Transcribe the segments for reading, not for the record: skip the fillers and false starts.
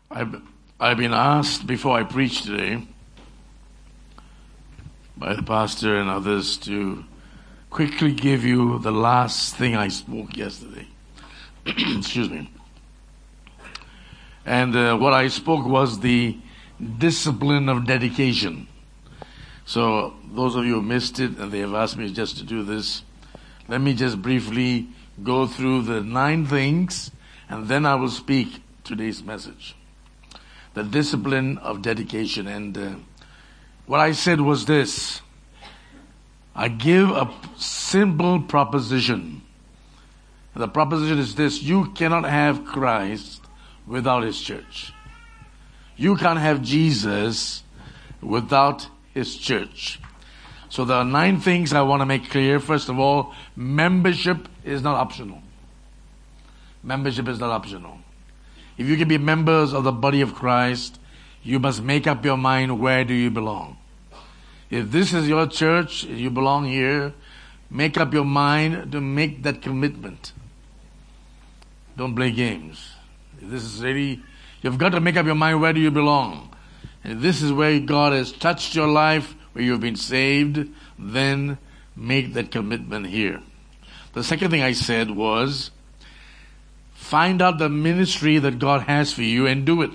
I've been asked before I preach today by the pastor and others to quickly give you the last thing I spoke yesterday. Excuse me. And what I spoke was the discipline of dedication. So those of you who missed it and they have asked me just to do this, let me just briefly go through the 9 things and then I will speak today's message. The discipline of dedication. And what I said was this. I give a simple proposition. The proposition is this. You cannot have Christ without His church. You can't have Jesus without His church. So there are 9 things I want to make clear. First of all, membership is not optional. Membership is not optional. If you can be members of the body of Christ, you must make up your mind, where do you belong? If this is your church, you belong here, make up your mind to make that commitment. Don't play games. If this is really, you've got to make up your mind, where do you belong? And if this is where God has touched your life, where you've been saved, then make that commitment here. The second thing I said was, find out the ministry that God has for you and do it.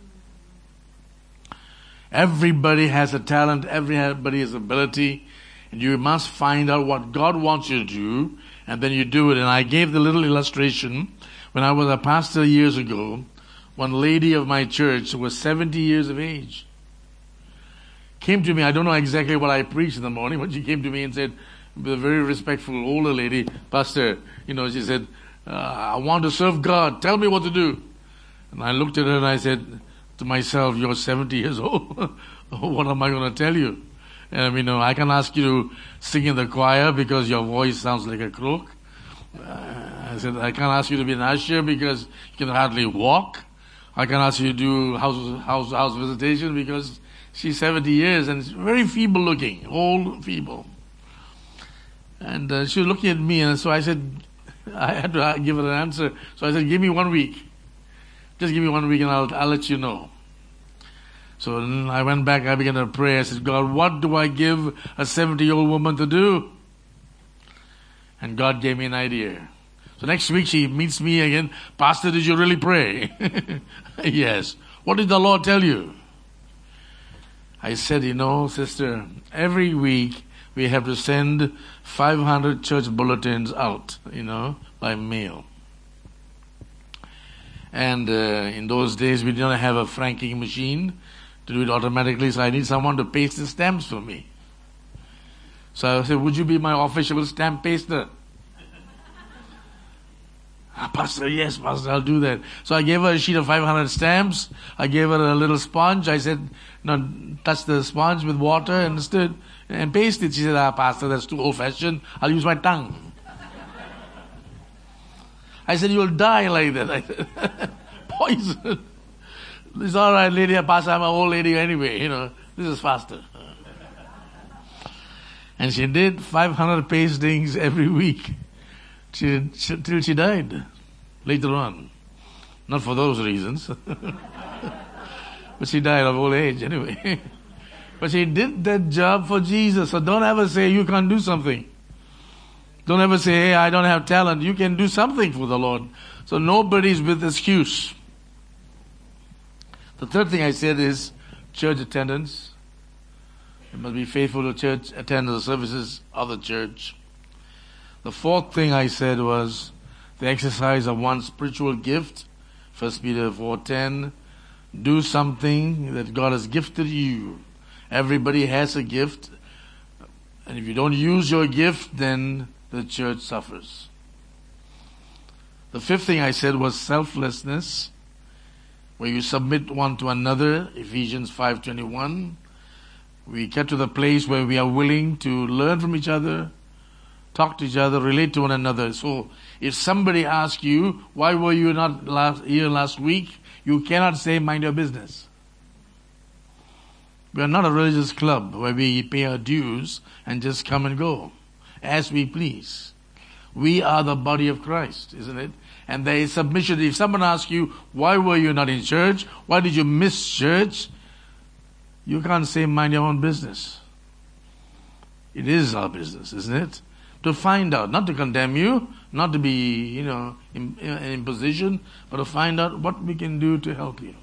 Everybody has a talent, everybody has ability, and you must find out what God wants you to do, and then you do it. And I gave the little illustration. When I was a pastor years ago, one lady of my church who was 70 years of age came to me. I don't know exactly what I preached in the morning, but she came to me and said, with a very respectful older lady, Pastor, she said, I want to serve God. Tell me what to do. And I looked at her and I said to myself, you're 70 years old. What am I going to tell you? And I can ask you to sing in the choir because your voice sounds like a croak. I said, I can't ask you to be an usher because you can hardly walk. I can ask you to do house visitation because she's 70 years and very feeble looking, old, feeble. And she was looking at me, and so I said, I had to give her an answer. So I said, give me 1 week. Just give me 1 week and I'll let you know. So then I went back, I began to pray. I said, God, what do I give a 70-year-old woman to do? And God gave me an idea. So next week she meets me again. Pastor, did you really pray? Yes. What did the Lord tell you? I said, sister, every week we have to send 500 church bulletins out, by mail. And in those days we didn't have a franking machine to do it automatically, so I need someone to paste the stamps for me. So I said, would you be my official stamp paster? Pastor, yes, Pastor, I'll do that. So I gave her a sheet of 500 stamps. I gave her a little sponge. I said, touch the sponge with water and paste it. She said, Pastor, that's too old-fashioned. I'll use my tongue. I said, you'll die like that. I said, poison. It's all right, lady. Pastor, I'm an old lady anyway. This is faster. And she did 500 pastings every week. Till she died later on. Not for those reasons. But she died of old age anyway. But she did that job for Jesus. So don't ever say you can't do something. Don't ever say, hey, I don't have talent. You can do something for the Lord. So nobody's with excuse. The third thing I said is church attendance. You must be faithful to church, attend the services of the church. The fourth thing I said was the exercise of one's spiritual gift. 1 Peter 4:10. Do something that God has gifted you. Everybody has a gift. And if you don't use your gift, then the church suffers. The fifth thing I said was selflessness, where you submit one to another. Ephesians 5:21. We get to the place where we are willing to learn from each other, talk to each other, relate to one another. So if somebody asks you, why were you not here last week? You cannot say, mind your business. We are not a religious club where we pay our dues and just come and go as we please. We are the body of Christ, isn't it? and there is submission. If someone asks you, why were you not in church? Why did you miss church? You can't say, mind your own business. It is our business, isn't it? To find out, not to condemn you, not to be, in position, but to find out what we can do to help you.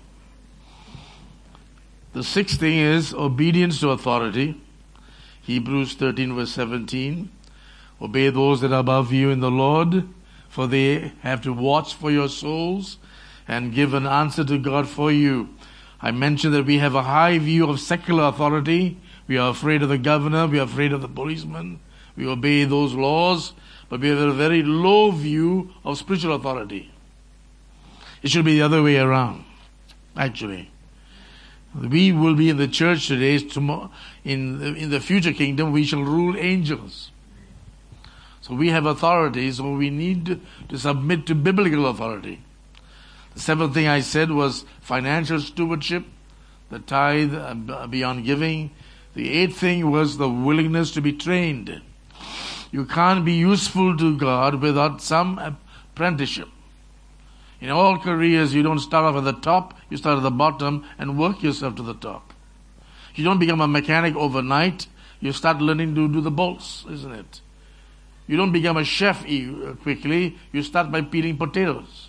The sixth thing is obedience to authority. Hebrews 13 verse 17. Obey those that are above you in the Lord, for they have to watch for your souls and give an answer to God for you. I mentioned that we have a high view of secular authority. We are afraid of the governor. We are afraid of the policeman. We obey those laws. But we have a very low view of spiritual authority. It should be the other way around, actually. We will be in the church today. Tomorrow, in the future kingdom, we shall rule angels. So we have authority, so we need to submit to biblical authority. The seventh thing I said was financial stewardship, the tithe beyond giving. The eighth thing was the willingness to be trained. You can't be useful to God without some apprenticeship. In all careers, you don't start off at the top, you start at the bottom and work yourself to the top. You don't become a mechanic overnight, you start learning to do the bolts, isn't it? You don't become a chef quickly, you start by peeling potatoes.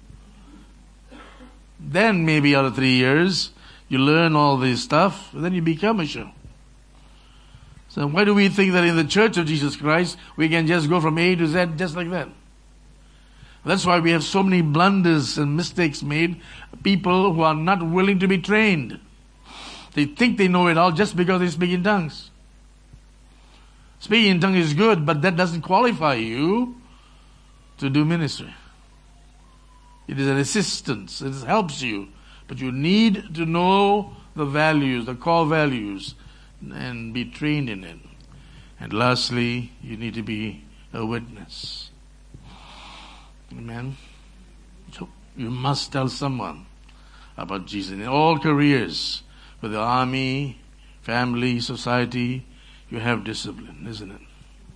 Then maybe after 3 years, you learn all this stuff, and then you become a chef. So why do we think that in the Church of Jesus Christ, we can just go from A to Z just like that? That's why we have so many blunders and mistakes made. People who are not willing to be trained. They think they know it all just because they speak in tongues. Speaking in tongues is good, but that doesn't qualify you to do ministry. It is an assistance. It helps you. But you need to know the values, the core values, and be trained in it. And lastly, you need to be a witness. Amen. So you must tell someone about Jesus. In all careers, with the army, family, society, you have discipline, isn't it?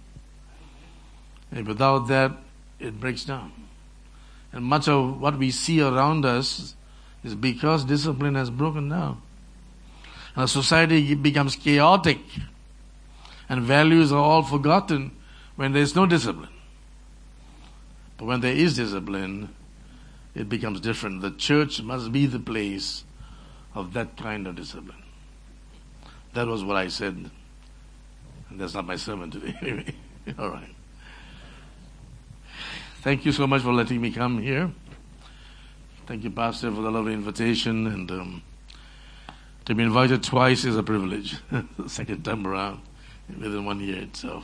And without that, it breaks down. And much of what we see around us is because discipline has broken down. And a society becomes chaotic, and values are all forgotten when there is no discipline. But when there is discipline, it becomes different. The church must be the place of that kind of discipline. That was what I said. And that's not my sermon today. Anyway, all right. Thank you so much for letting me come here. Thank you, Pastor, for the lovely invitation. And to be invited twice is a privilege. The second time around, within 1 year itself.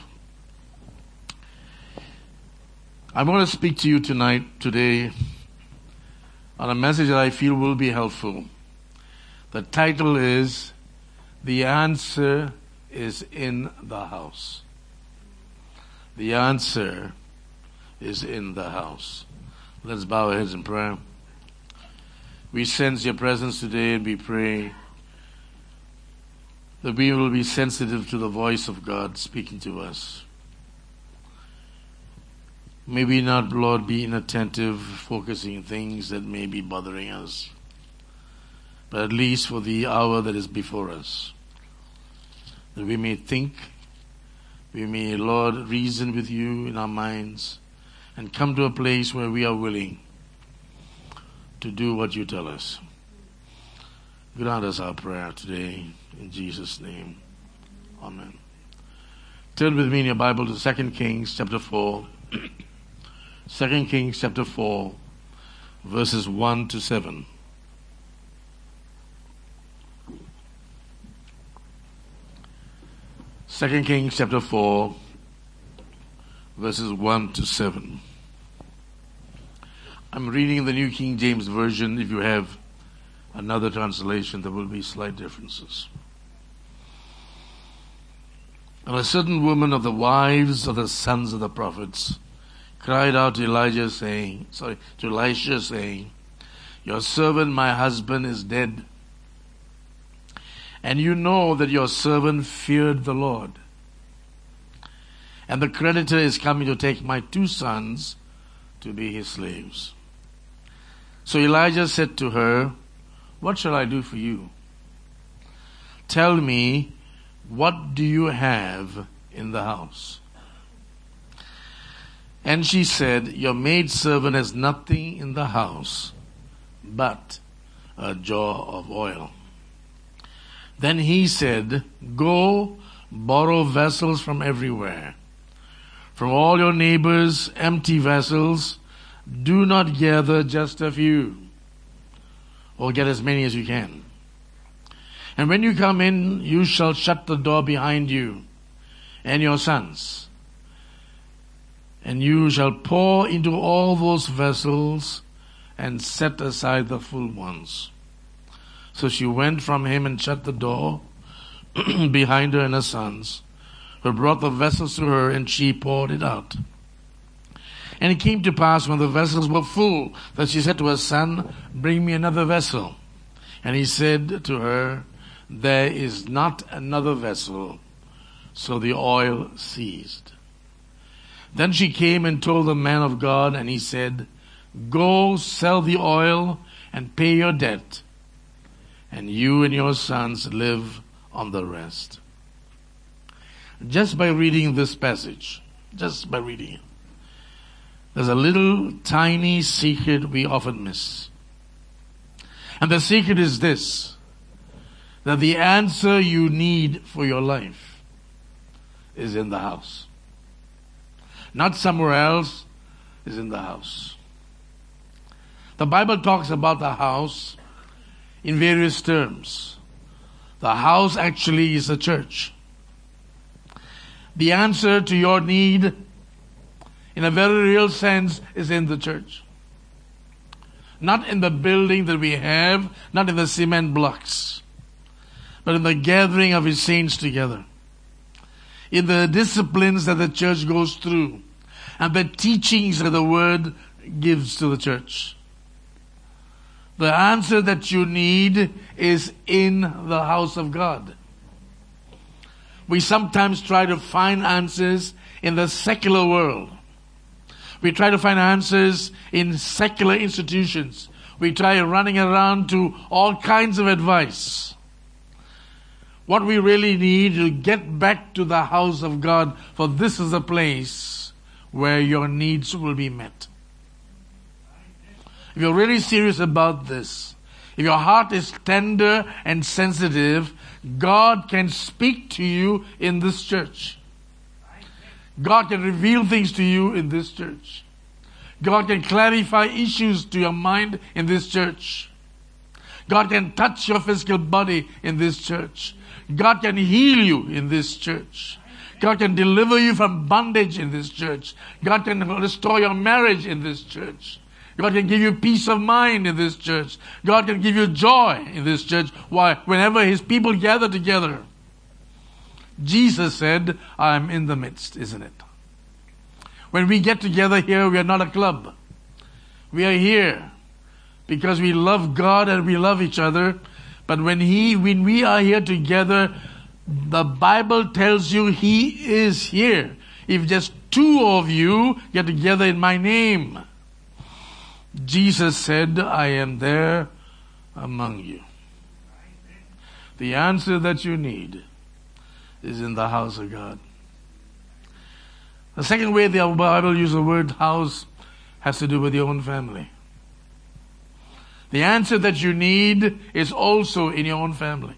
I want to speak to you today, on a message that I feel will be helpful. The title is, The Answer is in the House. The answer is in the house. Let's bow our heads in prayer. We sense your presence today, and we pray that we will be sensitive to the voice of God speaking to us. May we not, Lord, be inattentive, focusing things that may be bothering us, but at least for the hour that is before us, that we may think, we may, Lord, reason with you in our minds, and come to a place where we are willing to do what you tell us. Grant us our prayer today, in Jesus' name. Amen. Turn with me in your Bible to 2 Kings chapter 4. 2 Kings chapter 4, verses 1 to 7. Second Kings chapter 4, verses 1 to 7. I'm reading the New King James Version. If you have another translation, there will be slight differences. And a certain woman of the wives of the sons of the prophets cried out to Elisha saying, Your servant, my husband, is dead. And you know that your servant feared the Lord. And the creditor is coming to take my 2 sons to be his slaves. So Elijah said to her, "What shall I do for you? Tell me, what do you have in the house?" And she said, "Your maidservant has nothing in the house but a jar of oil." Then he said, "Go, borrow vessels from everywhere, from all your neighbors, empty vessels. Do not gather just a few, or get as many as you can. And when you come in, you shall shut the door behind you and your sons. And you shall pour into all those vessels and set aside the full ones." So she went from him and shut the door behind her and her sons, who brought the vessels to her, and she poured it out. And it came to pass, when the vessels were full, that she said to her son, "Bring me another vessel." And he said to her, "There is not another vessel." So the oil ceased. Then she came and told the man of God, and he said, "Go, sell the oil and pay your debt, and you and your sons live on the rest." Just by reading this passage, just by reading it, there's a little tiny secret we often miss. And the secret is this, that the answer you need for your life is in the house. Not somewhere else, is in the house. The Bible talks about the house in various terms. The house actually is a church. The answer to your need, in a very real sense, is in the church. Not in the building that we have, not in the cement blocks, but in the gathering of his saints together, in the disciplines that the church goes through, and the teachings that the Word gives to the church. The answer that you need is in the house of God. We sometimes try to find answers in the secular world. We try to find answers in secular institutions. We try running around to all kinds of advice. What we really need is to get back to the house of God, for this is a place where your needs will be met. If you're really serious about this, if your heart is tender and sensitive, God can speak to you in this church. God can reveal things to you in this church. God can clarify issues to your mind in this church. God can touch your physical body in this church. God can heal you in this church. God can deliver you from bondage in this church. God can restore your marriage in this church. God can give you peace of mind in this church. God can give you joy in this church. Why? Whenever his people gather together, Jesus said, "I am in the midst," isn't it? When we get together here, we are not a club. We are here because we love God and we love each other. But when we are here together, the Bible tells you he is here. If just two of you get together in my name, Jesus said, "I am there among you." The answer that you need is in the house of God. The second way the Bible uses the word house has to do with your own family. The answer that you need is also in your own family.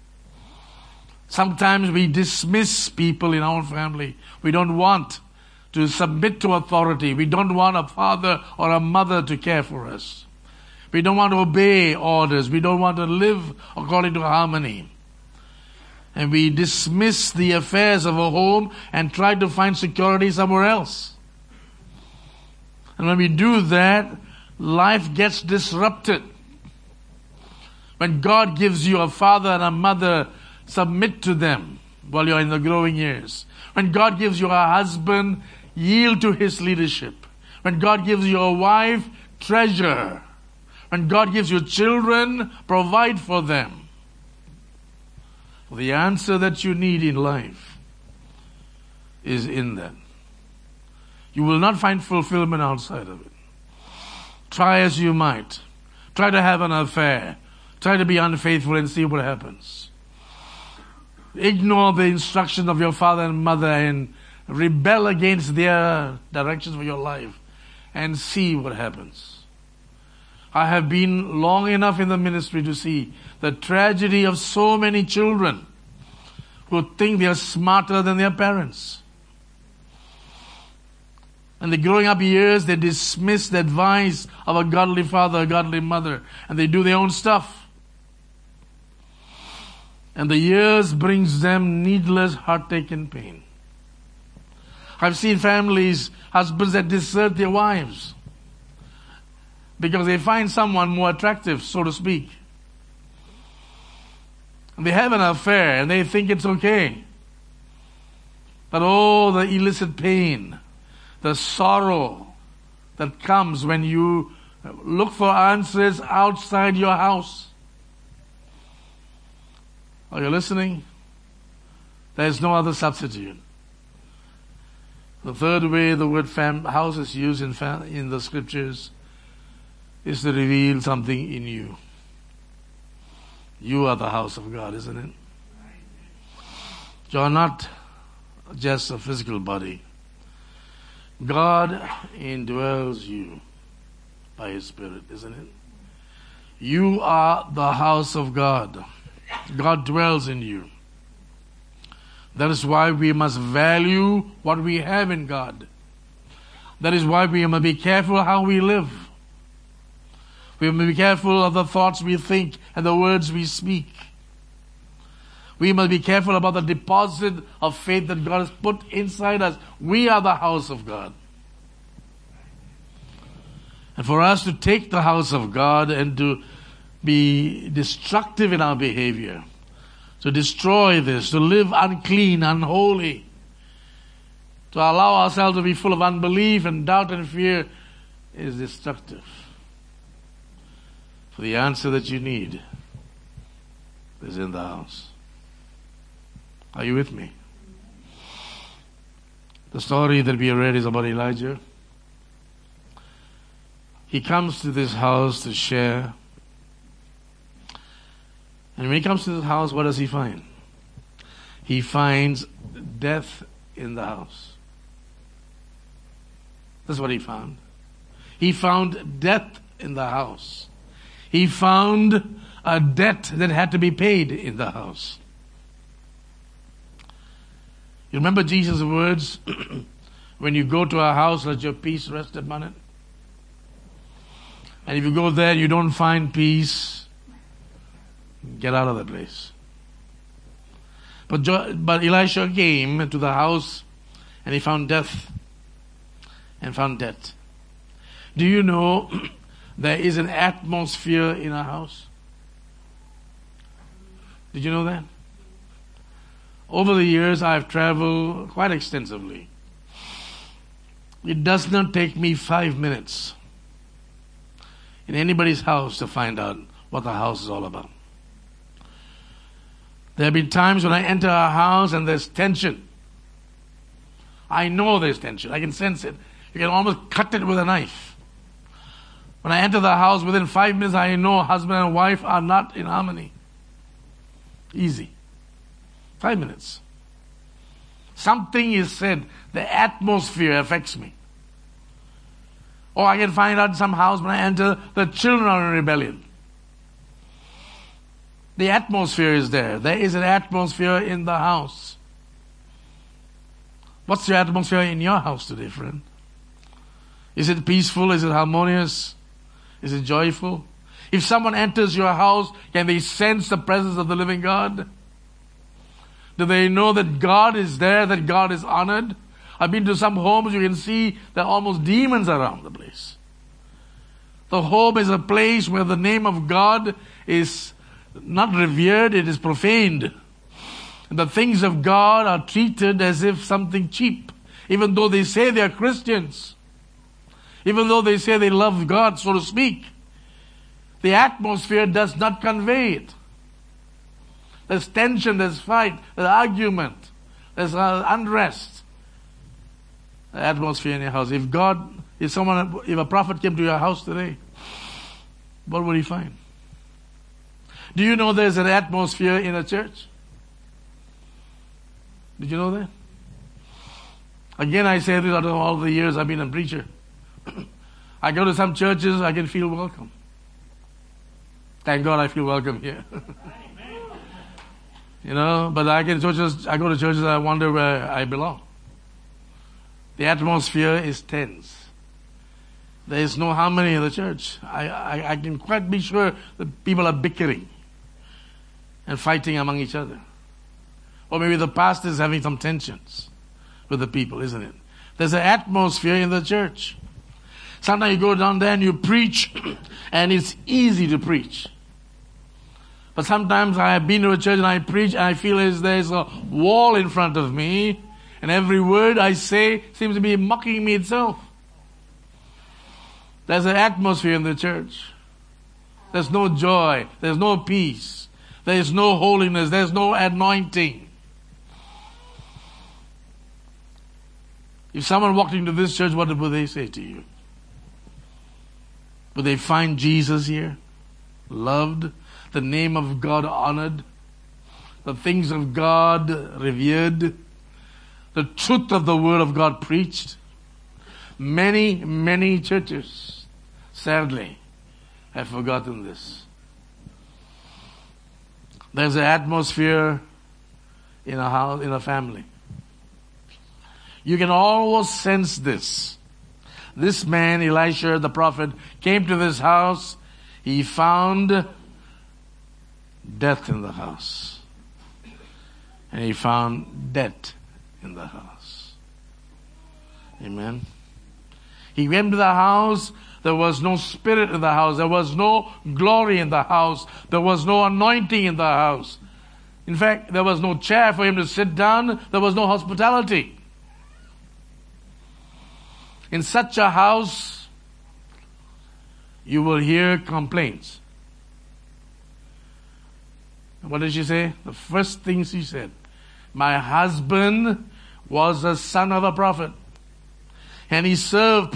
Sometimes we dismiss people in our own family. We don't want to submit to authority. We don't want a father or a mother to care for us. We don't want to obey orders. We don't want to live according to harmony. And we dismiss the affairs of a home and try to find security somewhere else. And when we do that, life gets disrupted. When God gives you a father and a mother, submit to them while you're in the growing years. When God gives you a husband, yield to his leadership. When God gives you a wife, treasure. When God gives you children, provide for them. The answer that you need in life is in that. You will not find fulfillment outside of it. Try as you might. Try to have an affair. Try to be unfaithful and see what happens. Ignore the instructions of your father and mother and rebel against their directions for your life and see what happens. I have been long enough in the ministry to see the tragedy of so many children who think they are smarter than their parents. And the growing up years, they dismiss the advice of a godly father, a godly mother, and they do their own stuff. And the years brings them needless heartache and pain. I've seen families, husbands that desert their wives because they find someone more attractive, so to speak. And they have an affair and they think it's okay. But oh, the illicit pain, the sorrow that comes when you look for answers outside your house. Are you listening? There is no other substitute. The third way the word house is used in the scriptures is to reveal something in you. You are the house of God, isn't it? You are not just a physical body. God indwells you by His Spirit, isn't it? You are the house of God. God dwells in you. That is why we must value what we have in God. That is why we must be careful how we live. We must be careful of the thoughts we think and the words we speak. We must be careful about the deposit of faith that God has put inside us. We are the house of God. And for us to take the house of God and to be destructive in our behavior, to destroy this, to live unclean, unholy, to allow ourselves to be full of unbelief and doubt and fear is destructive. For the answer that you need is in the house. Are you with me? The story that we read is about Elijah. He comes to this house to share. And when he comes to this house, what does he find? He finds death in the house. That's what he found. He found death in the house. He found a debt that had to be paid in the house. You remember Jesus' words? When you go to a house, let your peace rest upon it. And if you go there and you don't find peace, get out of the place. But Elisha came to the house and he found death and found debt. Do you know there is an atmosphere in a house? Did you know that? Over the years, I've traveled quite extensively. It does not take me 5 minutes in anybody's house to find out what the house is all about. There have been times when I enter a house and there's tension. I know there's tension. I can sense it. You can almost cut it with a knife. When I enter the house, within 5 minutes, I know husband and wife are not in harmony. Easy. 5 minutes. Something is said. The atmosphere affects me. Or I can find out in some house when I enter, the children are in rebellion. The atmosphere is there. There is an atmosphere in the house. What's your atmosphere in your house today, friend? Is it peaceful? Is it harmonious? Is it joyful? If someone enters your house, can they sense the presence of the living God? Do they know that God is there, that God is honored? I've been to some homes, you can see there are almost demons around the place. The home is a place where the name of God is not revered, it is profaned. The things of God are treated as if something cheap, even though they say they are Christians, even though they say they love God, so to speak. The atmosphere does not convey it. There's tension, there's fight, there's argument, there's unrest. The atmosphere in your house. If a prophet came to your house today, what would he find? Do you know there's an atmosphere in a church? Did you know that? Again, I say this out of all the years I've been a preacher. I go to some churches, I can feel welcome. Thank God I feel welcome here. But I go to churches, I wonder where I belong. The atmosphere is tense. There is no harmony in the church. I can quite be sure that people are bickering and fighting among each other. Or maybe the pastor is having some tensions with the people, isn't it? There's an atmosphere in the church. Sometimes you go down there and you preach, and it's easy to preach. But sometimes I have been to a church and I preach and I feel as there's a wall in front of me, and every word I say seems to be mocking me itself. There's an atmosphere in the church. There's no joy. There's no peace. There's no holiness. There's no anointing. If someone walked into this church, what would they say to you? Would they find Jesus here? Loved? The name of God honored? The things of God revered? The truth of the Word of God preached? Many, many churches, sadly, have forgotten this. There's an atmosphere in a house, in a family. You can almost sense this. This man, Elisha the prophet, came to this house. He found death in the house. And he found debt in the house. Amen. He went to the house. There was no spirit in the house. There was no glory in the house. There was no anointing in the house. In fact, there was no chair for him to sit down. There was no hospitality. In such a house, you will hear complaints. What did she say? The first thing she said, my husband was a son of a prophet. And he served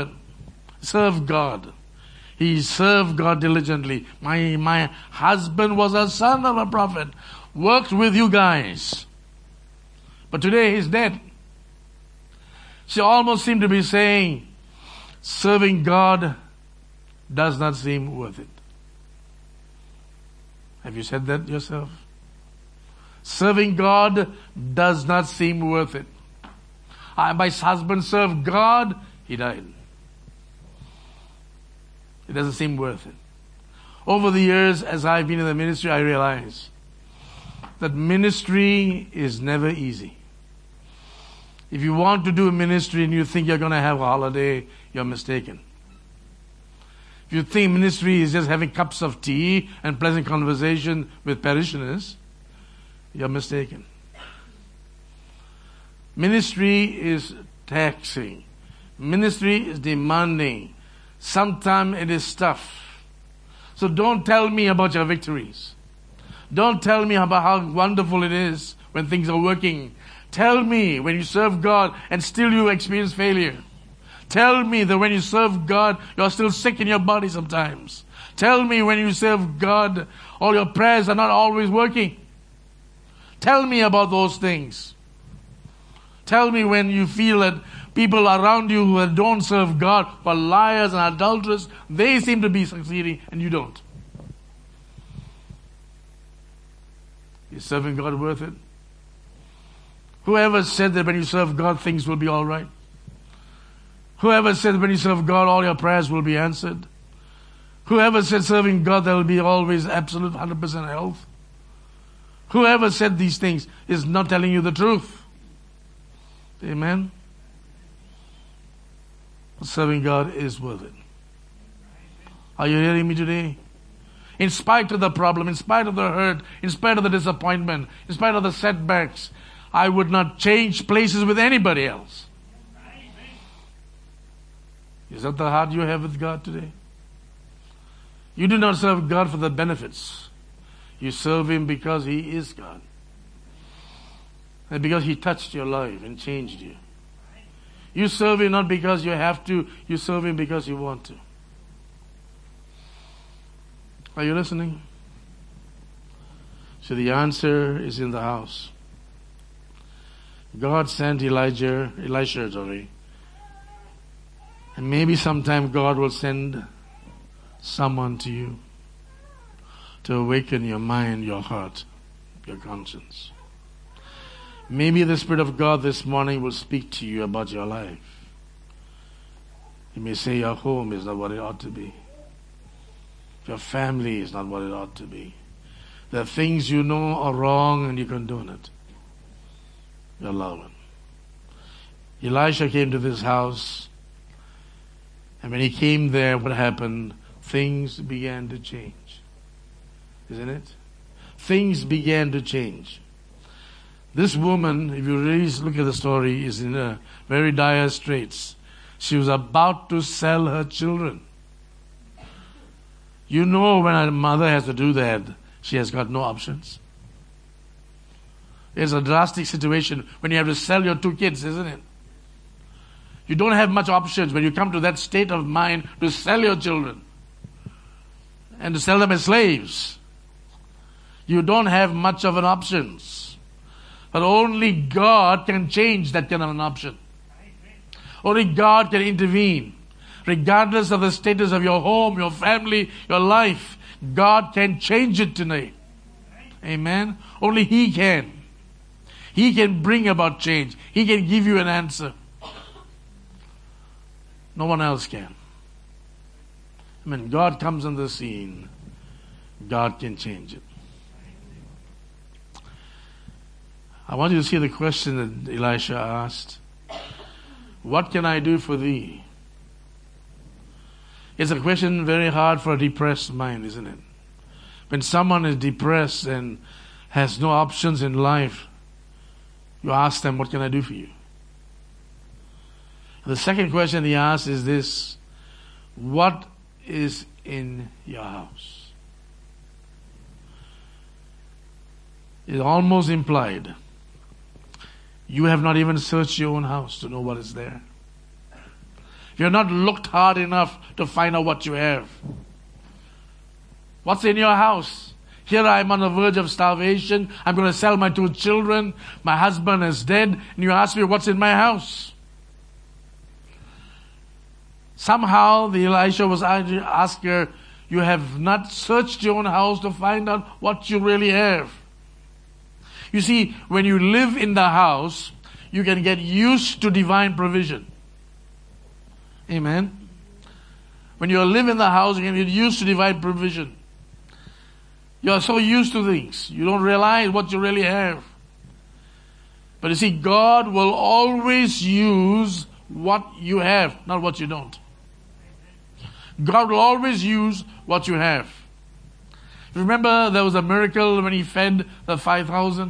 God. He served God diligently. My husband was a son of a prophet. Worked with you guys. But today he's dead. She almost seemed to be saying, serving God does not seem worth it. Have you said that yourself? Serving God does not seem worth it. My husband served God, he died. It doesn't seem worth it. Over the years, as I've been in the ministry, I realize that ministry is never easy. If you want to do a ministry and you think you're going to have a holiday, you're mistaken. If you think ministry is just having cups of tea and pleasant conversation with parishioners, you're mistaken. Ministry is taxing. Ministry is demanding. Sometimes it is tough. So don't tell me about your victories. Don't tell me about how wonderful it is when things are working. Tell me when you serve God and still you experience failure. Tell me that when you serve God, you're still sick in your body sometimes. Tell me when you serve God, all your prayers are not always working. Tell me about those things. Tell me when you feel that people around you who don't serve God, who are liars and adulterers, they seem to be succeeding and you don't. Is serving God worth it? Whoever said that when you serve God, things will be all right? Whoever said when you serve God, all your prayers will be answered? Whoever said serving God, there will be always absolute 100% health? Whoever said these things is not telling you the truth. Amen? Serving God is worth it. Are you hearing me today? In spite of the problem, in spite of the hurt, in spite of the disappointment, in spite of the setbacks, I would not change places with anybody else. Is that the heart you have with God today? You do not serve God for the benefits. You serve Him because He is God. And because He touched your life and changed you. You serve Him not because you have to, you serve Him because you want to. Are you listening? So the answer is in the house. God sent Elisha, and maybe sometime God will send someone to you to awaken your mind, your heart, your conscience. Maybe the Spirit of God this morning will speak to you about your life. You may say your home is not what it ought to be. Your family is not what it ought to be. There are things you know are wrong and you condone it. You allow it. Elisha came to this house, and when he came there, what happened? Things began to change. Isn't it? Things began to change. This woman, if you really look at the story, is in a very dire straits. She was about to sell her children. You know, when a mother has to do that, she has got no options. It's a drastic situation when you have to sell your 2 kids, isn't it? You don't have much options when you come to that state of mind to sell your children and to sell them as slaves. You don't have much of an options. But only God can change that kind of an option. Only God can intervene. Regardless of the status of your home, your family, your life, God can change it tonight. Amen. Only He can. He can bring about change. He can give you an answer. No one else can. When God comes on the scene, God can change it. I want you to see the question that Elisha asked. What can I do for thee? It's a question very hard for a depressed mind, isn't it? When someone is depressed and has no options in life, you ask them, what can I do for you? The second question he asks is this: what is in your house? It's almost implied. You have not even searched your own house to know what is there. You have not looked hard enough to find out what you have. What's in your house? Here I am on the verge of starvation. I'm going to sell my 2 children. My husband is dead. And you ask me what's in my house. Somehow the Elisha was asking her, you have not searched your own house to find out what you really have. You see, when you live in the house, you can get used to divine provision. Amen. When you live in the house, you can get used to divine provision. You are so used to things. You don't realize what you really have. But you see, God will always use what you have, not what you don't. God will always use what you have. Remember there was a miracle when He fed the 5,000?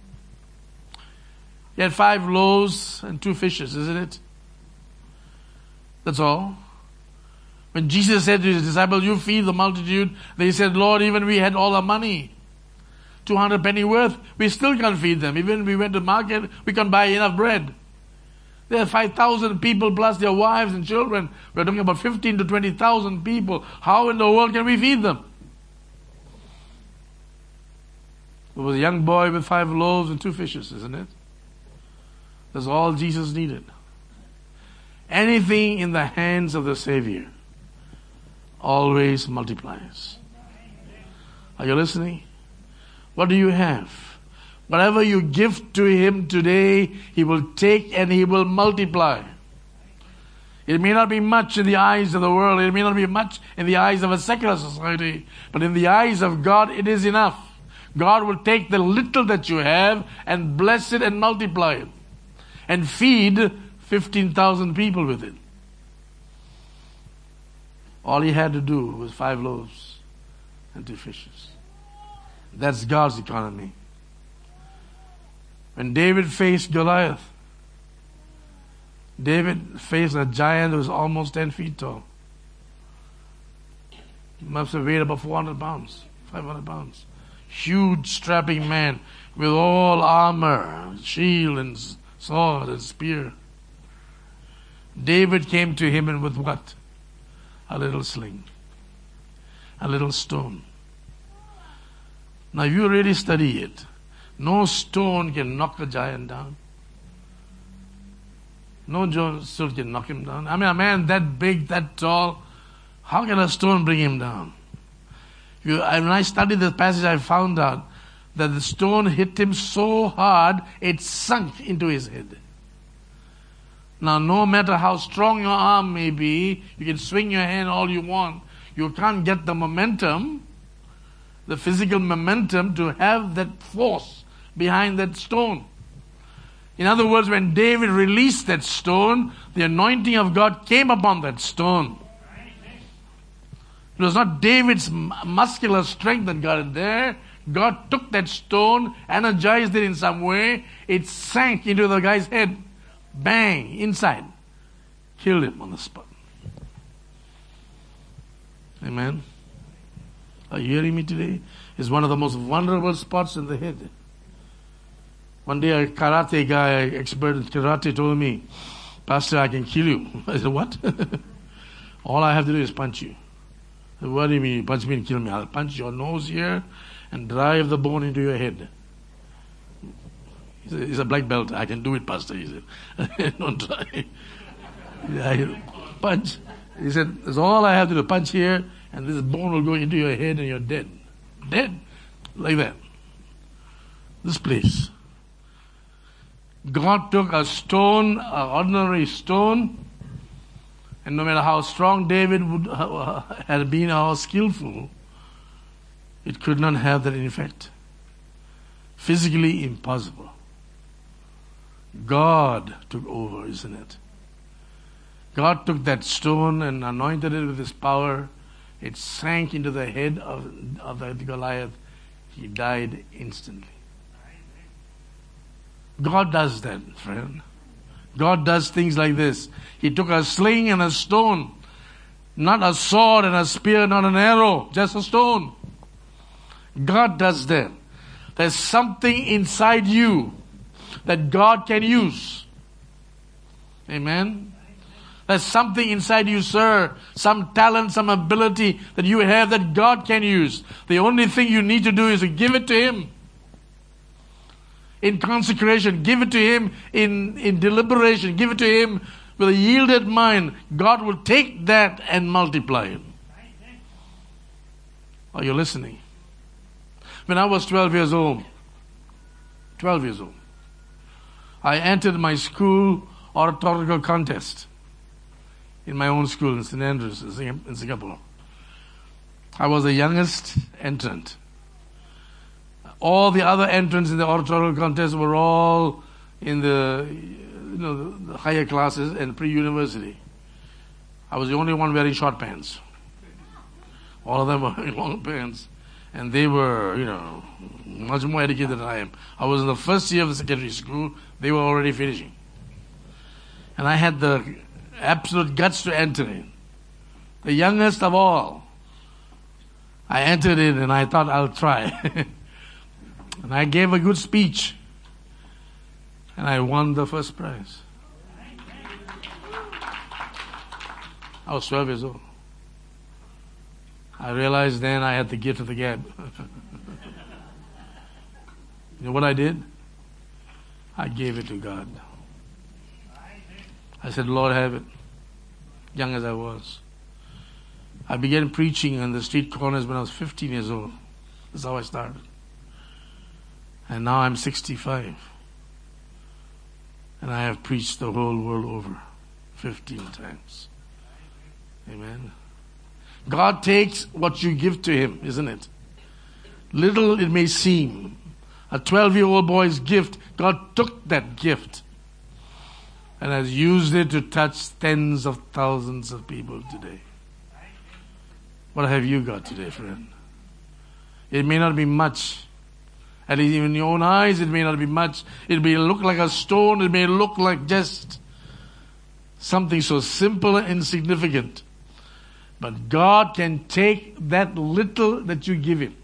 He had 5 loaves and 2 fishes, isn't it? That's all. When Jesus said to His disciples, you feed the multitude, they said, Lord, even we had all our money, 200 penny worth, we still can't feed them. Even if we went to market, we can't buy enough bread. There are 5,000 people plus their wives and children. We're talking about 15 to 20,000 people. How in the world can we feed them? There was a young boy with 5 loaves and 2 fishes, isn't it? That's all Jesus needed. Anything in the hands of the Savior always multiplies. Are you listening? What do you have? Whatever you give to Him today, He will take and He will multiply. It may not be much in the eyes of the world. It may not be much in the eyes of a secular society. But in the eyes of God, it is enough. God will take the little that you have and bless it and multiply it. And feed 15,000 people with it. All He had to do was 5 loaves and 2 fishes. That's God's economy. When David faced Goliath, David faced a giant who was almost 10 feet tall. He must have weighed about 400 pounds, 500 pounds. Huge, strapping man with all armor, shield and sword and spear. David came to him and with what? A little sling. A little stone. Now if you really study it, no stone can knock a giant down. No stone can knock him down. I mean, a man that big, that tall, how can a stone bring him down? When I studied this passage, I found out that the stone hit him so hard, it sunk into his head. Now, no matter how strong your arm may be, you can swing your hand all you want, you can't get the momentum, the physical momentum to have that force behind that stone. In other words, when David released that stone, the anointing of God came upon that stone. It was not David's muscular strength that got it there. God took that stone, energized it in some way. It sank into the guy's head. Bang, inside. Killed him on the spot. Amen. Are you hearing me today? It's one of the most vulnerable spots in the head. One day a karate guy, expert in karate, told me, Pastor, I can kill you. I said, what? All I have to do is punch you. I said, what do you mean, punch me and kill me? I'll punch your nose here and drive the bone into your head. He said, he's a black belt. I can do it, Pastor. He said, don't try. I punch. He said, that's all I have to do. Punch here, and this bone will go into your head and you're dead. Dead. Like that. This place. God took a stone, an ordinary stone, and no matter how strong David would had been, how skillful, it could not have that effect. Physically impossible. God took over, isn't it? God took that stone and anointed it with His power. It sank into the head of the Goliath. He died instantly. God does that, friend. God does things like this. He took a sling and a stone, not a sword and a spear, not an arrow, just a stone. God does that. There's something inside you that God can use. Amen. There's something inside you, sir, some talent, some ability that you have that God can use. The only thing you need to do is to give it to Him. In consecration, give it to Him in deliberation, give it to Him with a yielded mind. God will take that and multiply it. Are you listening? When I was 12 years old, I entered my school oratorical contest in my own school in St. Andrews in Singapore. I was the youngest entrant. All the other entrants in the oratorical contest were all in the higher classes and pre-university. I was the only one wearing short pants. All of them were wearing long pants. And they were, much more educated than I am. I was in the first year of the secondary school. They were already finishing. And I had the absolute guts to enter in. The youngest of all. I entered in and I thought I'll try. And I gave a good speech. And I won the first prize. I was 12 years old. I realized then I had the gift of the gab. You know what I did? I gave it to God. I said, Lord, have it. Young as I was. I began preaching on the street corners when I was 15 years old. That's how I started. And now I'm 65. And I have preached the whole world over 15 times. Amen. God takes what you give to Him, isn't it? Little it may seem. A 12-year-old boy's gift, God took that gift and has used it to touch tens of thousands of people today. What have you got today, friend? It may not be much. At least in your own eyes, it may not be much. It may look like a stone. It may look like just something so simple and insignificant. But God can take that little that you give Him,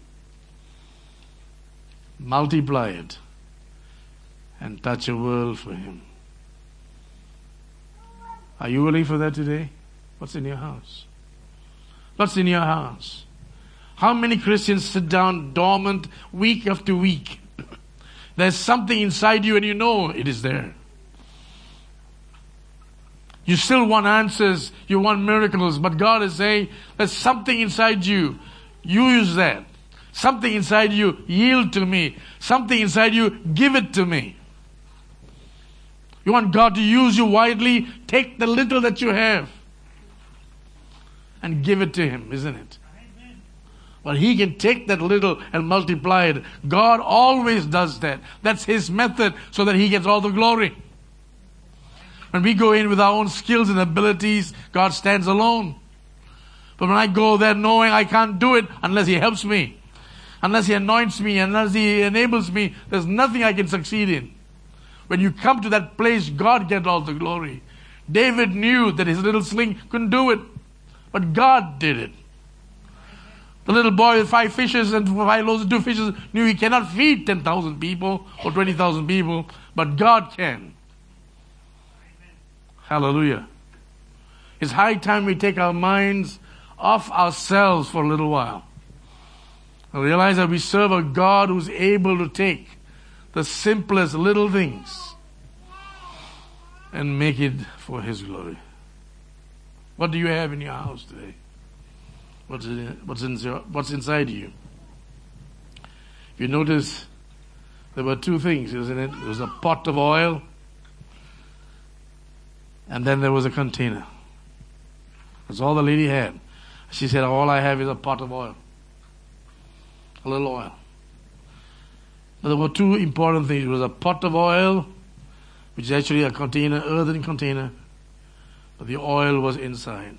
multiply it, and touch a world for Him. Are you willing for that today? What's in your house? What's in your house? How many Christians sit down dormant week after week? There's something inside you and you know it is there. You still want answers, you want miracles, but God is saying there's something inside you. You use that. Something inside you, yield to me. Something inside you, give it to me. You want God to use you widely? Take the little that you have and give it to Him, isn't it? Well, He can take that little and multiply it. God always does that. That's His method so that He gets all the glory. When we go in with our own skills and abilities, God stands alone. But when I go there knowing I can't do it unless He helps me, unless He anoints me, unless He enables me, there's nothing I can succeed in. When you come to that place, God gets all the glory. David knew that his little sling couldn't do it, but God did it. The little boy with 5 fishes and 5 loaves and 2 fishes knew he cannot feed 10,000 people or 20,000 people, but God can. Hallelujah. It's high time we take our minds off ourselves for a little while and realize that we serve a God who's able to take the simplest little things and make it for His glory. What do you have in your house today? What's inside you? If you notice, there were 2 things, isn't it? There was a pot of oil, and then there was a container. That's all the lady had. She said, all I have is a pot of oil. A little oil. But there were 2 important things. It was a pot of oil, which is actually a container, earthen container, but the oil was inside.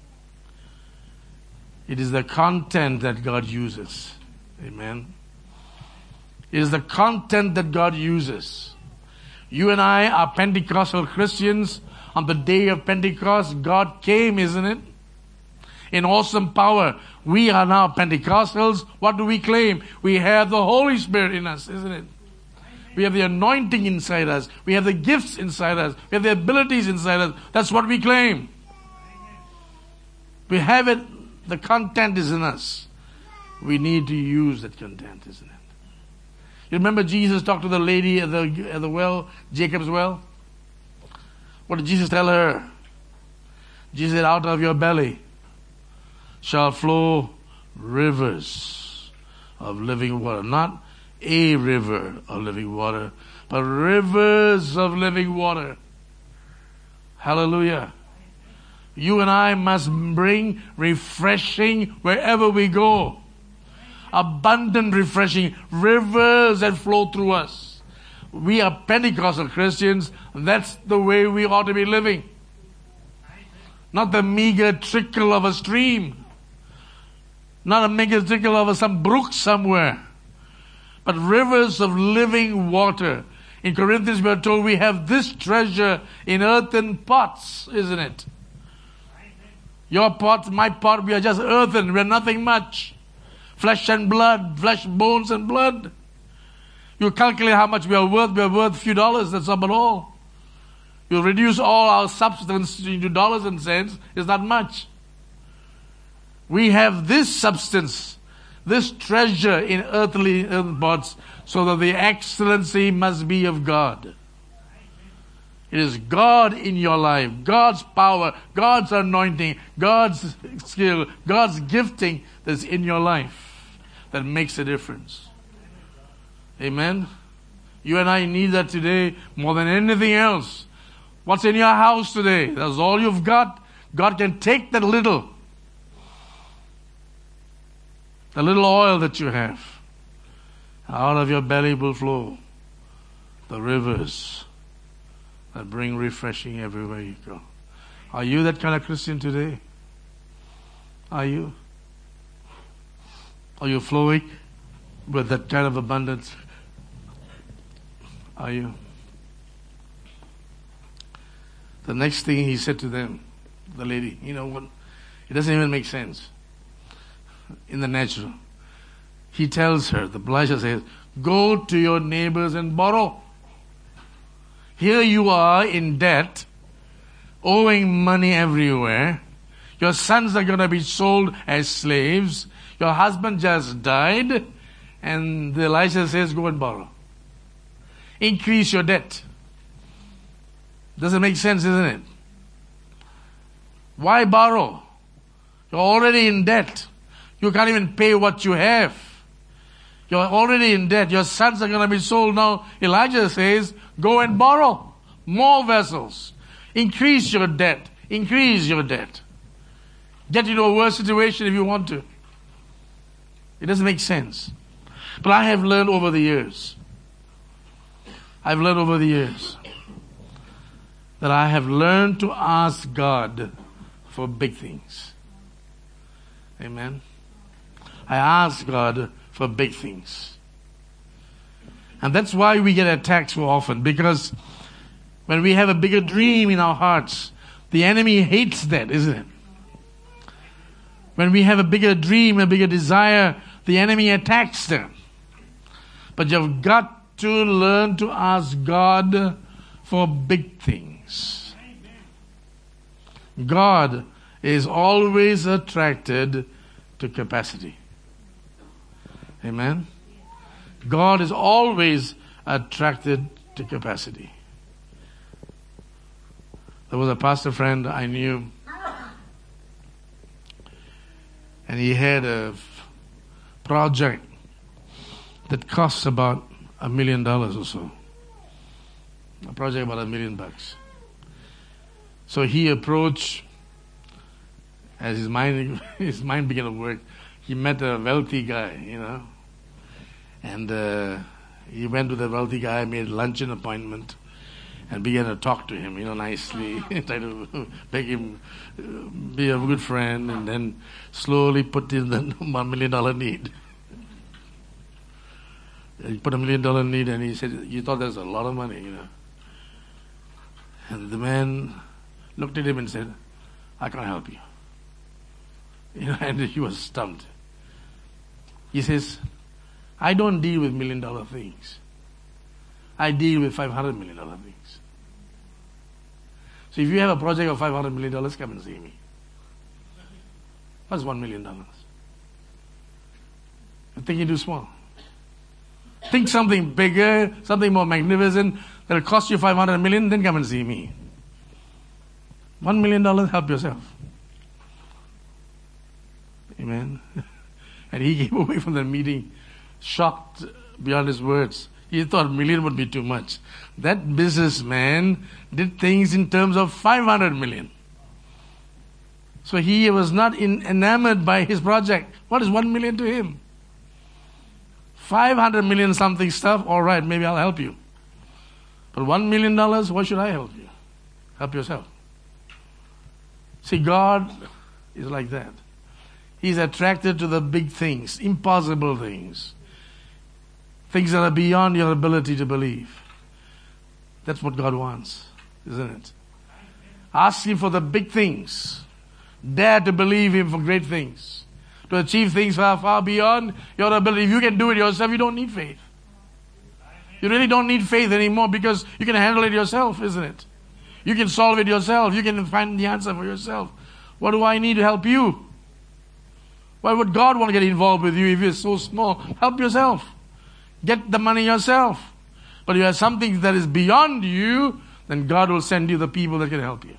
It is the content that God uses. Amen. It is the content that God uses. You and I are Pentecostal Christians. On the day of Pentecost, God came, isn't it? In awesome power. We are now Pentecostals. What do we claim? We have the Holy Spirit in us, isn't it? We have the anointing inside us. We have the gifts inside us. We have the abilities inside us. That's what we claim. We have it. The content is in us. We need to use that content, isn't it? You remember Jesus talked to the lady at the well, Jacob's well? What did Jesus tell her? Jesus said, out of your belly shall flow rivers of living water. Not a river of living water, but rivers of living water. Hallelujah. You and I must bring refreshing wherever we go. Abundant refreshing rivers that flow through us. We are Pentecostal Christians. That's the way we ought to be living. Not the meager trickle of a stream. Not a meager trickle of some brook somewhere. But rivers of living water. In Corinthians we are told we have this treasure in earthen pots, isn't it? Your pot, my pot, we are just earthen. We are nothing much. Flesh and blood, flesh, bones and blood. You calculate how much we are worth a few dollars, that's not at all. You reduce all our substance into dollars and cents, it's not much. We have this substance, this treasure in earthen pots, so that the excellency must be of God. It is God in your life, God's power, God's anointing, God's skill, God's gifting that's in your life that makes a difference. Amen? You and I need that today more than anything else. What's in your house today? That's all you've got. God can take that little, the little oil that you have. Out of your belly will flow the rivers that bring refreshing everywhere you go. Are you that kind of Christian today? Are you? Are you flowing with that kind of abundance? Are you? The next thing he said to them, the lady, you know what? It doesn't even make sense in the natural. He tells her, the Elisha says, go to your neighbors and borrow. Here you are in debt. owing money everywhere. Your sons are going to be sold as slaves. Your husband just died. And Elisha says, go and borrow. Increase your debt. Doesn't make sense, isn't it? Why borrow? You're already in debt. You can't even pay what you have. You're already in debt. Your sons are going to be sold now. Elijah says, go and borrow more vessels. Increase your debt. Increase your debt. Get into a worse situation if you want to. It doesn't make sense. But I have learned over the years. That I have learned to ask God for big things. Amen. I ask God for big things. And that's why we get attacked so often. Because when we have a bigger dream in our hearts, the enemy hates that, isn't it? When we have a bigger dream, a bigger desire, the enemy attacks them. But you've got to learn to ask God for big things. God is always attracted to capacity. Amen? God is always attracted to capacity. There was a pastor friend I knew, and he had a project that costs about $1 million or so. A project about $1 million. So he approached, as his mind began to work, he met a wealthy guy, and he went to the wealthy guy, made a luncheon appointment, and began to talk to him, nicely, try to make him be a good friend, and then slowly put in the $1 million need. He put $1 million need, and he said, you thought there's a lot of money, And the man looked at him and said, I can't help you. And he was stumped. He says, I don't deal with $1 million things. I deal with $500 million things. So if you have a project of $500 million, come and see me. What's $1 million? You're thinking too small. Think something bigger, something more magnificent that'll cost you $500 million, then come and see me. $1 million, help yourself. Amen. And he came away from the meeting shocked beyond his words. He thought $1 million would be too much. That businessman did things in terms of $500 million. So he was not enamored by his project. What is $1 million to him? 500 million something stuff, all right, maybe I'll help you. But $1 million, why should I help you? Help yourself. See, God is like that. He's attracted to the big things, impossible things. Things that are beyond your ability to believe. That's what God wants, isn't it? Ask Him for the big things. Dare to believe Him for great things. To achieve things far, far beyond your ability. If you can do it yourself, you don't need faith. You really don't need faith anymore because you can handle it yourself, isn't it? You can solve it yourself. You can find the answer for yourself. What do I need to help you? Why would God want to get involved with you if you're so small? Help yourself. Get the money yourself. But if you have something that is beyond you, then God will send you the people that can help you.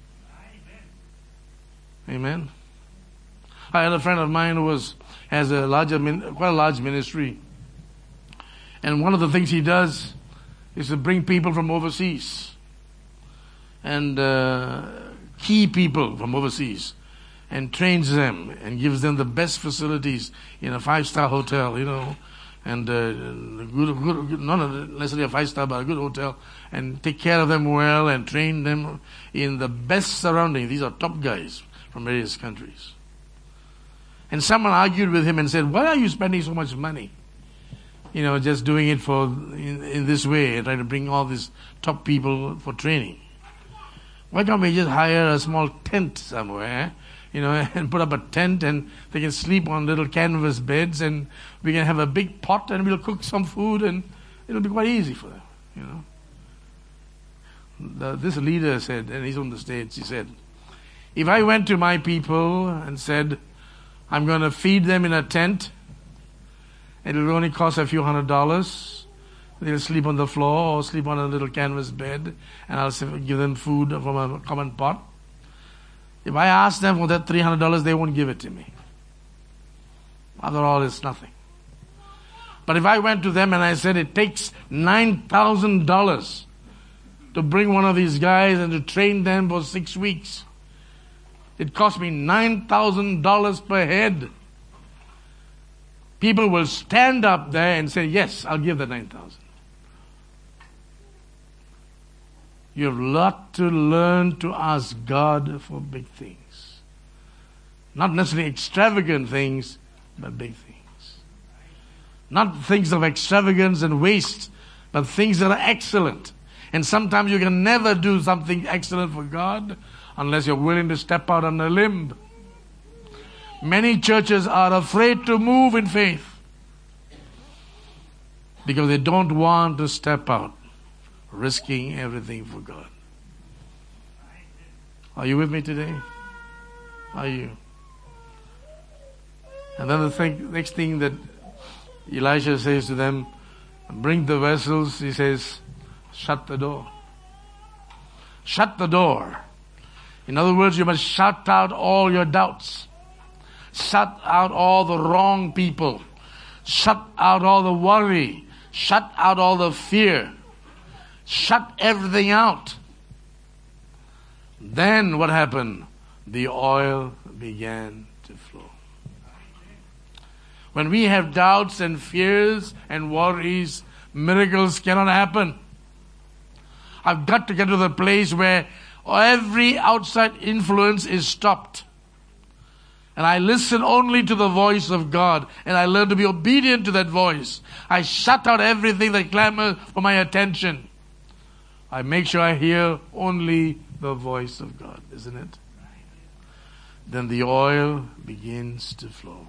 Amen. I had a friend of mine who has quite a large ministry. And one of the things he does is to bring people from overseas. And key people from overseas. And trains them and gives them the best facilities in a 5-star hotel, and good, not necessarily a 5-star, but a good hotel, and take care of them well and train them in the best surroundings. These are top guys from various countries. And someone argued with him and said, why are you spending so much money? Just doing it in this way, and trying to bring all these top people for training. Why can't we just hire a small tent somewhere, and put up a tent, and they can sleep on little canvas beds, and we can have a big pot, and we'll cook some food, and it'll be quite easy for them, this leader said, and he's on the stage, he said, if I went to my people and said, I'm going to feed them in a tent, it'll only cost a few $100s. They'll sleep on the floor or sleep on a little canvas bed, and I'll give them food from a common pot. If I ask them for that $300, they won't give it to me. After all, it's nothing. But if I went to them and I said it takes $9,000 to bring one of these guys and to train them for 6 weeks, it cost me $9,000 per head. People will stand up there and say, yes, I'll give the $9,000. You have got to learn to ask God for big things. Not necessarily extravagant things, but big things. Not things of extravagance and waste, but things that are excellent. And sometimes you can never do something excellent for God unless you're willing to step out on a limb. Many churches are afraid to move in faith because they don't want to step out, risking everything for God. Are you with me today? Are you? And then the next thing that Elisha says to them, bring the vessels, he says, shut the door. Shut the door. In other words, you must shut out all your doubts. Shut out all the wrong people. Shut out all the worry. Shut out all the fear. Shut everything out. Then what happened? The oil began to flow. When we have doubts and fears and worries, miracles cannot happen. I've got to get to the place where every outside influence is stopped. And I listen only to the voice of God. And I learn to be obedient to that voice. I shut out everything that clamors for my attention. I make sure I hear only the voice of God, isn't it? Then the oil begins to flow.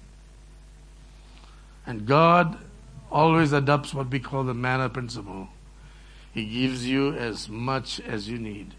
And God always adopts what we call the manna principle. He gives you as much as you need.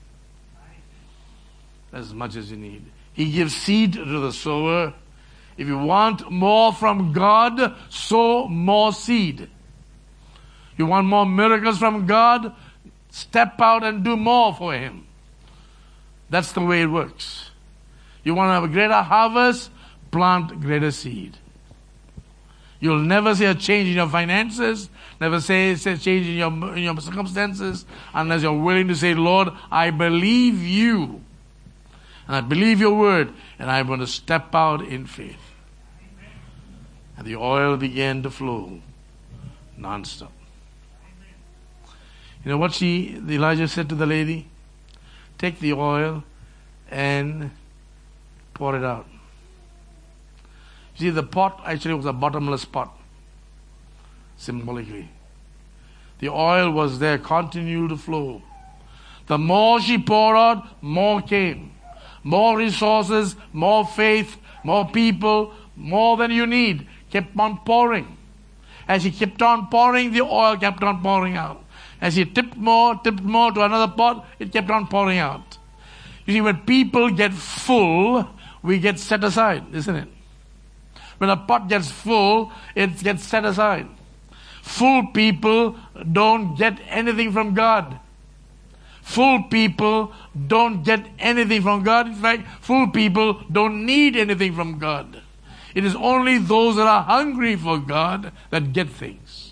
As much as you need. He gives seed to the sower. If you want more from God, sow more seed. You want more miracles from God, step out and do more for Him. That's the way it works. You want to have a greater harvest, plant greater seed. You'll never see a change in your finances, never say change in your circumstances, unless you're willing to say, Lord, I believe you. And I believe your word, and I'm going to step out in faith. And the oil began to flow non-stop. You know what Elijah said to the lady? Take the oil and pour it out. You see, the pot actually was a bottomless pot, symbolically. The oil was there, continued to flow. The more she poured out, more came. More resources, more faith, more people, more than you need. Kept on pouring. As he kept on pouring, the oil kept on pouring out. As he tipped more to another pot, it kept on pouring out. You see, when people get full, we get set aside, isn't it? When a pot gets full, it gets set aside. Full people don't get anything from God. Full people don't get anything from God. In fact, full people don't need anything from God. It is only those that are hungry for God that get things.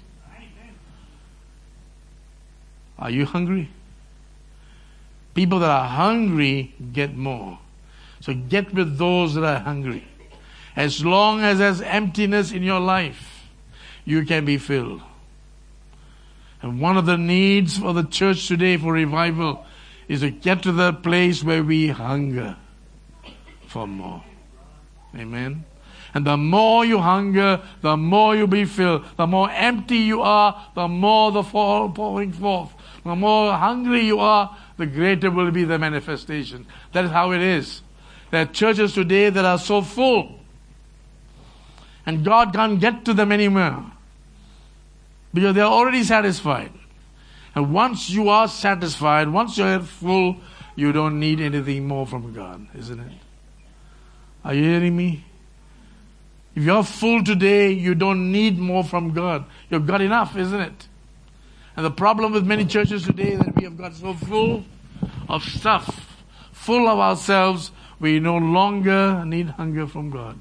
Are you hungry? People that are hungry get more. So get with those that are hungry. As long as there's emptiness in your life, you can be filled. And one of the needs for the church today for revival is to get to the place where we hunger for more. Amen. And the more you hunger, the more you be filled. The more empty you are, the more the fall pouring forth. The more hungry you are, the greater will be the manifestation. That is how it is. There are churches today that are so full, and God can't get to them anymore because they are already satisfied. And once you are satisfied, once you're full, you don't need anything more from God, isn't it? Are you hearing me? If you're full today, you don't need more from God. You've got enough, isn't it? And the problem with many churches today is that we have got so full of stuff, full of ourselves, we no longer need hunger from God.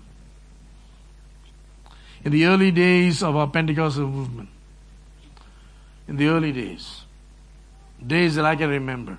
In the early days of our Pentecostal movement, in the early days that I can remember,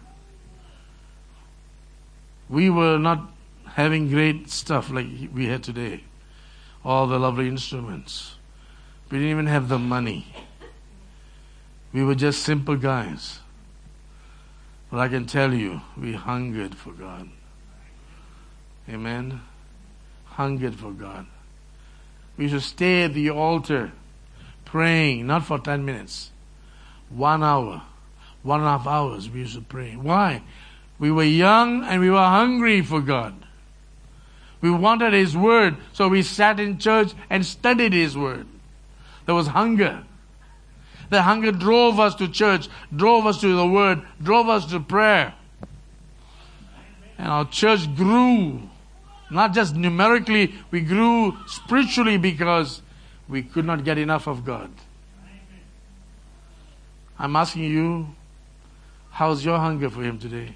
we were not having great stuff like we had today. All the lovely instruments. We didn't even have the money. We were just simple guys. But I can tell you, we hungered for God. Amen? Hungered for God. We used to stay at the altar praying, not for 10 minutes. 1 hour, 1.5 hours we used to pray. Why? We were young and we were hungry for God. We wanted His Word, so we sat in church and studied His Word. There was hunger. The hunger drove us to church, drove us to the Word, drove us to prayer. And our church grew. Not just numerically, we grew spiritually because we could not get enough of God. I'm asking you, how's your hunger for Him today?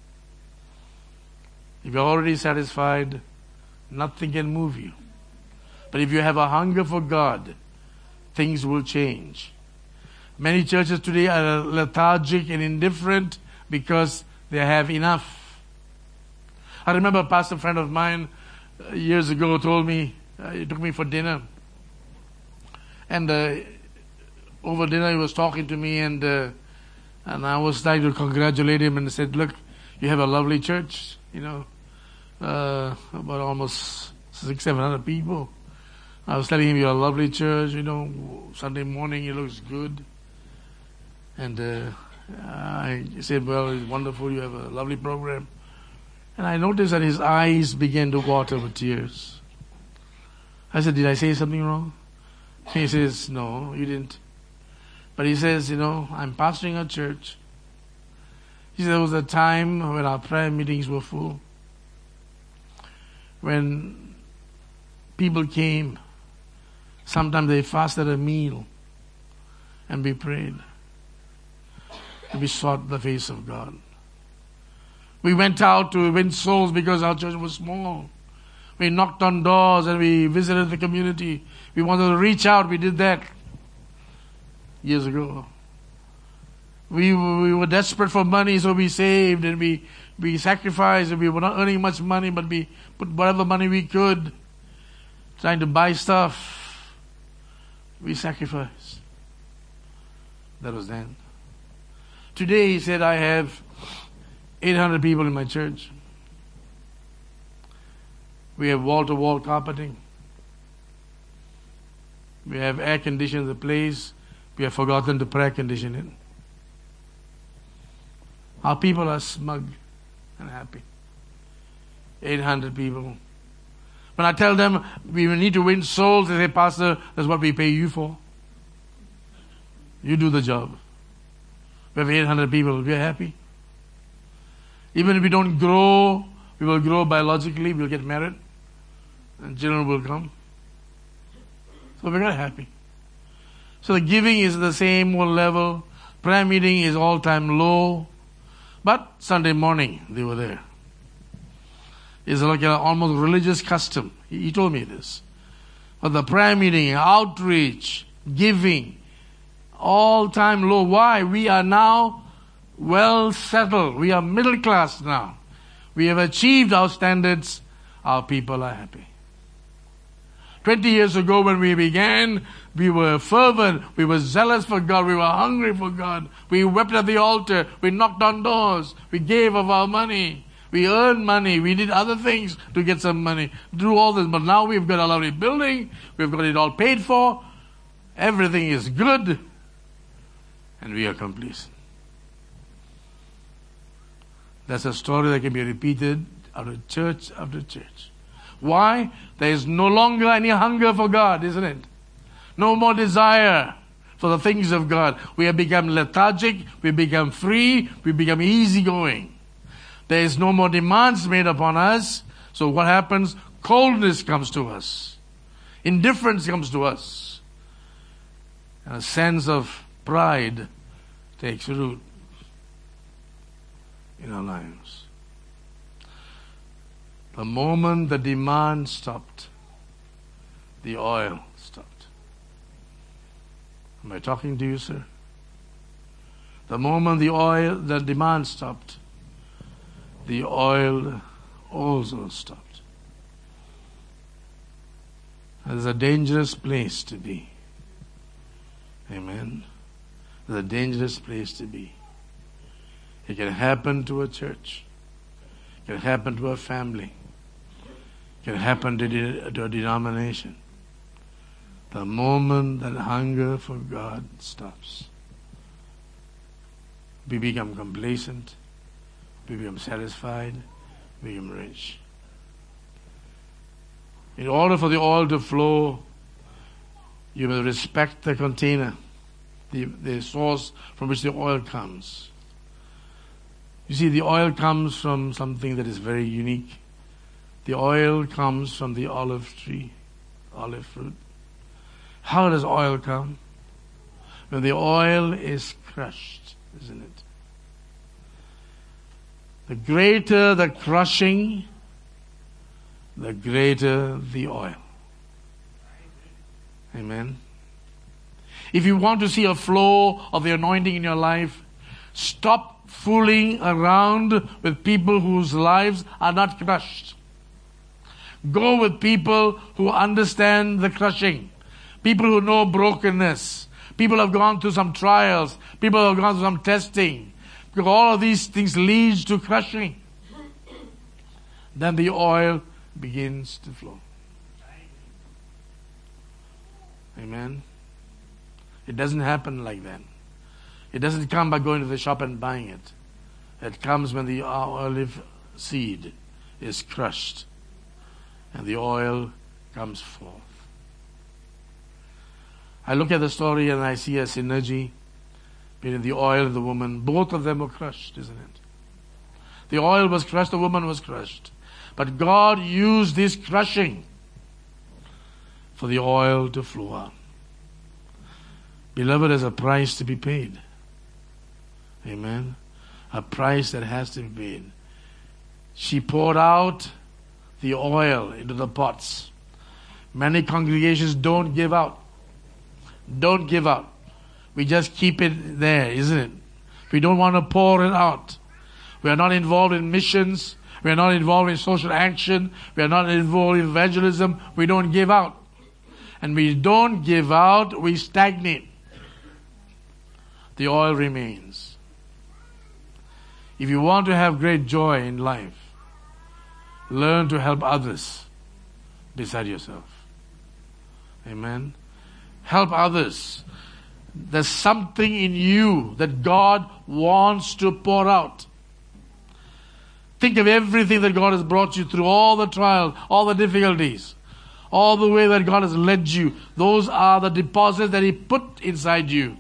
If you're already satisfied, nothing can move you. But if you have a hunger for God, things will change. Many churches today are lethargic and indifferent because they have enough. I remember a pastor friend of mine years ago told me, he took me for dinner. And over dinner he was talking to me and I was trying to congratulate him and said, look, you have a lovely church, about almost 600-700 people. I was telling him, you're a lovely church, Sunday morning it looks good. And I said, well, it's wonderful, you have a lovely program. And I noticed that his eyes began to water with tears. I said, did I say something wrong? He says, no, you didn't. But he says, I'm pastoring a church. He said, there was a time when our prayer meetings were full. When people came, sometimes they fasted a meal and we prayed. And we sought the face of God. We went out to win souls because our church was small. We knocked on doors and we visited the community. We wanted to reach out. We did that years ago. We were desperate for money, so we saved and we sacrificed. And we were not earning much money, but we put whatever money we could, trying to buy stuff. We sacrificed. That was then. Today, he said, I have 800 people in my church. We have wall-to-wall carpeting. We have air conditioned the place. We have forgotten to prayer condition it. Our people are smug and happy. 800 people. When I tell them we need to win souls, they say, Pastor, that's what we pay you for. You do the job. We have 800 people. We are happy. Even if we don't grow, we will grow biologically. We'll get married. And children will come. So we're not happy. So the giving is the same level. Prayer meeting is all-time low. But Sunday morning, they were there. It's like an almost religious custom. He told me this. But the prayer meeting, outreach, giving, all-time low. Why? We are now well settled. We are middle class now. We have achieved our standards. Our people are happy. 20 years ago when we began, we were fervent, we were zealous for God, we were hungry for God. We wept at the altar, we knocked on doors, we gave of our money, we earned money, we did other things to get some money, do all this. But now we've got a lovely building, we've got it all paid for, everything is good, and we are complacent. That's a story that can be repeated out of church after church. Why? There is no longer any hunger for God, isn't it? No more desire. for the things of God. We have become lethargic, we become free, we become easygoing. There is no more demands made upon us. So what happens? Coldness comes to us. Indifference comes to us. And a sense of pride takes root in our lives. The moment the demand stopped, the oil stopped. Am I talking to you, sir? The moment the demand stopped, the oil also stopped. It's a dangerous place to be. Amen. It's a dangerous place to be. It can happen to a church. It can happen to a family. It can happen to a denomination. The moment that hunger for God stops, we become complacent, we become satisfied, we become rich. In order for the oil to flow, you must respect the container, the source from which the oil comes. You see, the oil comes from something that is very unique. The oil comes from the olive tree, olive fruit. How does oil come? When the oil is crushed, isn't it? The greater the crushing, the greater the oil. Amen. If you want to see a flow of the anointing in your life, stop fooling around with people whose lives are not crushed. Go with people who understand the crushing. People who know brokenness. People who have gone through some trials. People who have gone through some testing. Because all of these things lead to crushing. Then the oil begins to flow. Amen. It doesn't happen like that. It doesn't come by going to the shop and buying it. It comes when the olive seed is crushed and the oil comes forth. I look at the story and I see a synergy between the oil and the woman. Both of them were crushed, isn't it? The oil was crushed, the woman was crushed. But God used this crushing for the oil to flow out. Beloved, there's a price to be paid. Amen. A price that has to be paid. She poured out the oil into the pots. Many congregations don't give out. Don't give out. We just keep it there, isn't it? We don't want to pour it out. We are not involved in missions. We are not involved in social action. We are not involved in evangelism. We don't give out. And we don't give out, we stagnate. The oil remains. If you want to have great joy in life, learn to help others beside yourself. Amen. Help others. There's something in you that God wants to pour out. Think of everything that God has brought you through, all the trials, all the difficulties, all the way that God has led you. Those are the deposits that He put inside you.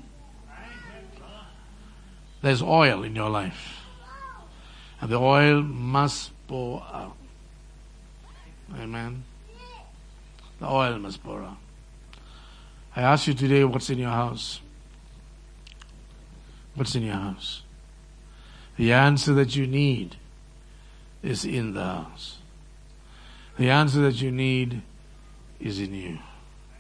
There's oil in your life. And the oil must pour out. Amen. The oil must pour out. I ask you today, what's in your house? What's in your house? The answer that you need is in the house. The answer that you need is in you.